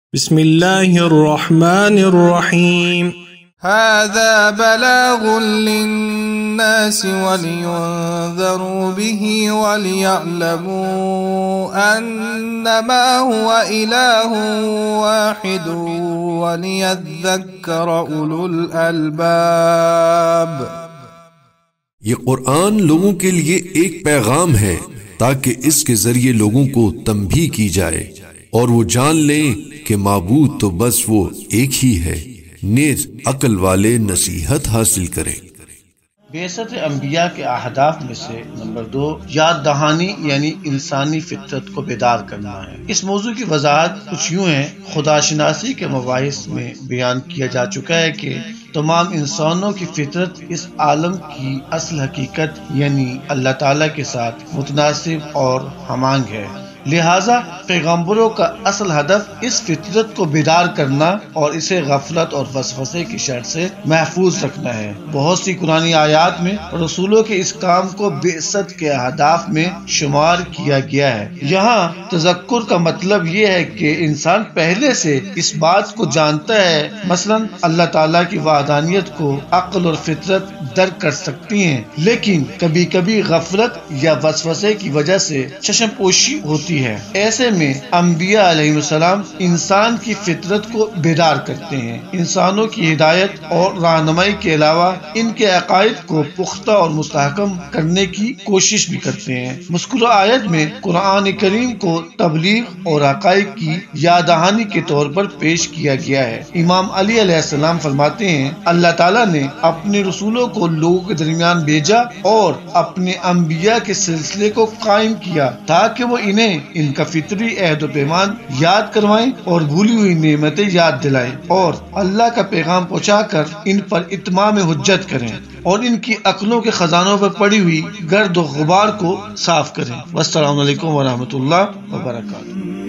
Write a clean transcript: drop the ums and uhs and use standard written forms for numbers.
بسم الله الرحمن الرحيم. هذا بلاغ للناس ولينذروا به وليعلموا أنما هو إله واحد وليذكر أولو الألباب. یہ قرآن لوگوں کے لیے ایک پیغام ہے تاکہ اس کے ذریعے لوگوں کو تنبیہ کی جائے اور وہ جان لیں کہ معبود تو بس وہ ایک ہی ہے، نیز عقل والے نصیحت حاصل کریں۔ بعثت انبیاء کے اہداف میں سے نمبر 2 یاد دہانی یعنی انسانی فطرت کو بیدار کرنا ہے۔ اس موضوع کی وضاحت کچھ یوں ہے، خدا شناسی کے مباحث میں بیان کیا جا چکا ہے کہ تمام انسانوں کی فطرت اس عالم کی اصل حقیقت یعنی اللہ تعالیٰ کے ساتھ متناسب اور ہمانگ ہے، لہذا پیغمبروں کا اصل ہدف اس فطرت کو بیدار کرنا اور اسے غفلت اور وسوسے کی شر سے محفوظ رکھنا ہے۔ بہت سی قرآنی آیات میں رسولوں کے اس کام کو بعثت کے اہداف میں شمار کیا گیا ہے۔ یہاں تذکر کا مطلب یہ ہے کہ انسان پہلے سے اس بات کو جانتا ہے، مثلا اللہ تعالیٰ کی وحدانیت کو عقل اور فطرت درک کر سکتی ہیں، لیکن کبھی کبھی غفلت یا وسوسے کی وجہ سے چشم پوشی ہوتی ہے۔ ایسے میں انبیاء علیہ السلام انسان کی فطرت کو بیدار کرتے ہیں، انسانوں کی ہدایت اور رہنمائی کے علاوہ ان کے عقائد کو پختہ اور مستحکم کرنے کی کوشش بھی کرتے ہیں۔ مذکورہ آیت میں قرآن کریم کو تبلیغ اور حقائق کی یاد دہانی کے طور پر پیش کیا گیا ہے۔ امام علی علیہ السلام فرماتے ہیں، اللہ تعالیٰ نے اپنے رسولوں کو لوگوں کے درمیان بھیجا اور اپنے انبیاء کے سلسلے کو قائم کیا تاکہ وہ انہیں ان کا فطری عہد و پیمان یاد کروائیں اور بھولی ہوئی نعمتیں یاد دلائیں اور اللہ کا پیغام پہنچا کر ان پر اتمام حجت کریں اور ان کی عقلوں کے خزانوں پر پڑی ہوئی گرد و غبار کو صاف کریں۔ والسلام علیکم ورحمۃ اللہ وبرکاتہ۔